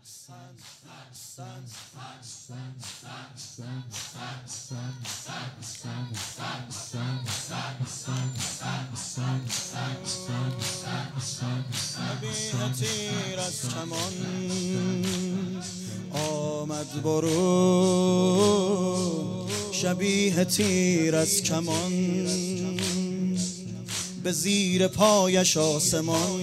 شبیه تیر از کمان آمد برون، شبیه تیر از کمان به زیر پایش آسمان.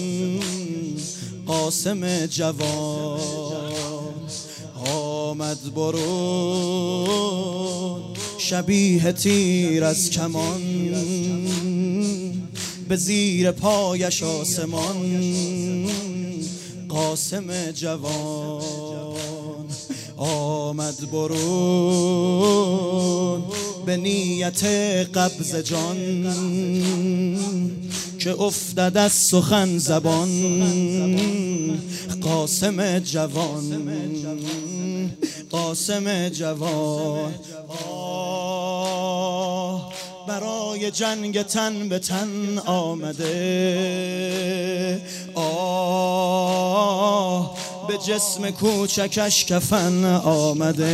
قاسم جوان آمد برون، شبیه تیر از کمان به زیر پایش آسمان. قاسم جوان آمد برون به نیت قبض جان، که افتد از سخن زبان. قاسم جوان، قاسم جوان برای جنگ تن به تن آمده. به جسم کوچکش کفن آمده.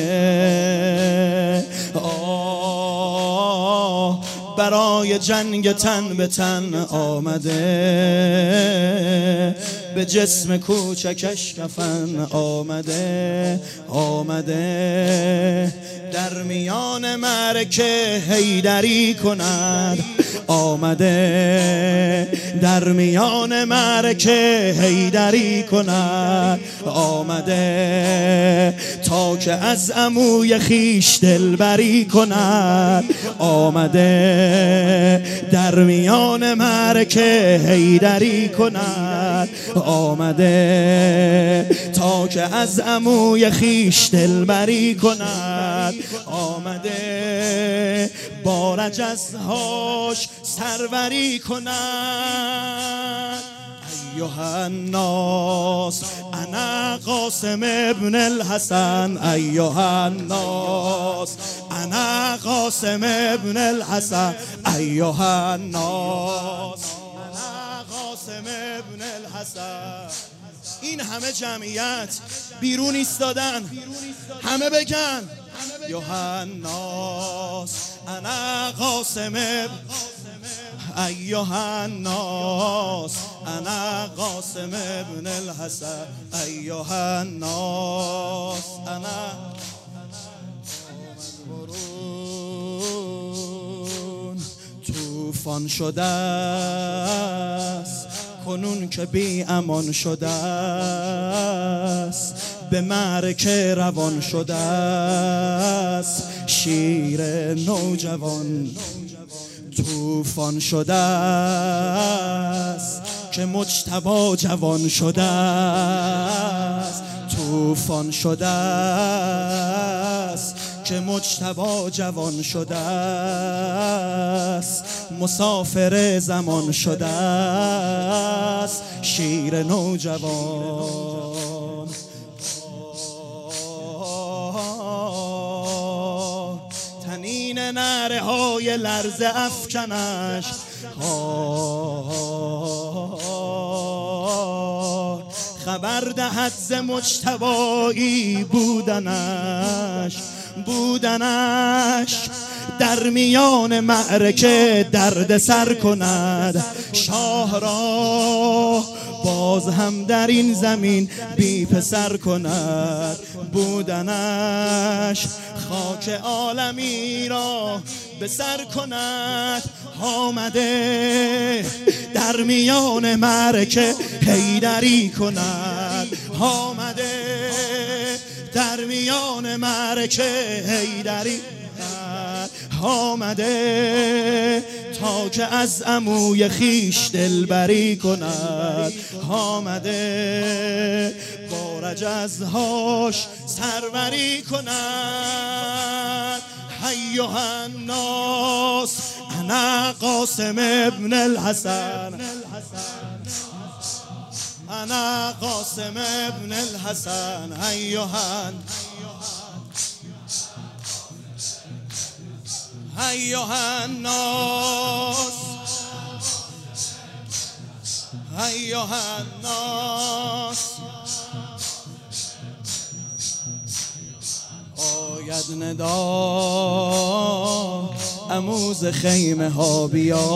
برای جنگ تن به تن آمده. به جسم کوچکش کفن آمده. در میان معرکه حیدری کند. آمده در میان معرکه حیدری کند. آمده تا که از عموی خیش دلبری کند. آمده در میان معرکه حیدری کند. آمده تا که از عموی خیش دلبری کند. آمده با رجزهاش سروری کند. ایها الناس انا قاسم ابن الحسن. ایها الناس انا قاسم ابن الحسن. ایها الناس انا قاسم ابن الحسن. این همه جمعیت بیرون ایستادن، همه بگن ایها الناس انا قاسم. ایها الناس انا قاسم ابن الحسن. ایها الناس انا طوفان شده است کنون که بی امان شده است. به معرکه روان شده است شیر نوجوان. طوفان شده است که مجتبی جوان شده است. طوفان شده است که مجتبی جوان شده است. مسافر زمان شده است شیر نوجوان. تنین نعره های لرزه افکنش. خبر دهد ز مجتبی بودنش. در میان معرکه درد سر کند. شاه را باز هم در این زمین بی پسر کند. بودنش خاک عالمی را به سر کند. آمده در میان معرکه حیدری کند. آمده در میان معرکه حیدری کند. آمده تا که از عموی خیش دلبری کند. آمده با رجزهاش سروری کند. ایها الناس انا قاسم ابن الحسن. انا قاسم ابن الحسن. ایها الناس ایها الناس آید ندا عموز خیمه ها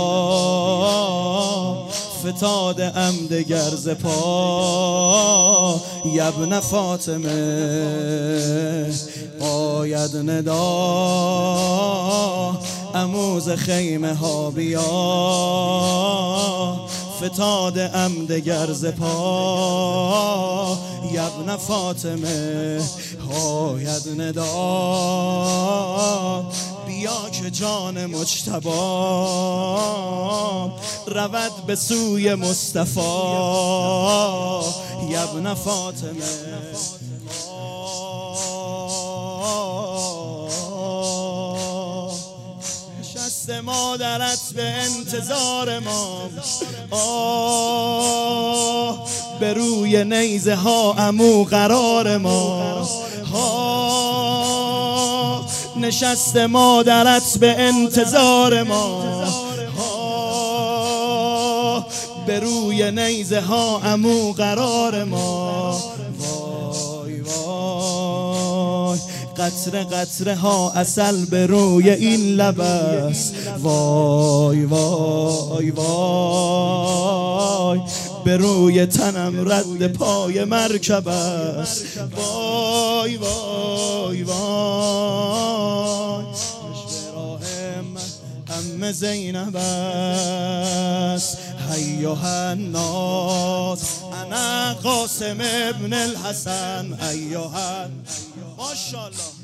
بیا، فتاده ام دگر ز پا یبن فاطمه. آید ندا عموز خیمه ها بیا، فتاده ام دگر ز پا یبن فاطمه. آید ندا بیا که جان مجتبی رود به سوی مصطفی یبن فاطمه. نشست مادرت به انتظار ما، به روی نیزه ها عمو قرار ما. نشست مادرت به انتظار ما، به روی نیزه ها عمو قرار ما. وای وای قطره قطره ها عسل به روی این لب است. وای وای وای به روی تنم رد پای مرکب است. وای وای وای ام زینب است. ایها الناس انا قاسم ابن الحسن. ایها ماشاءالله.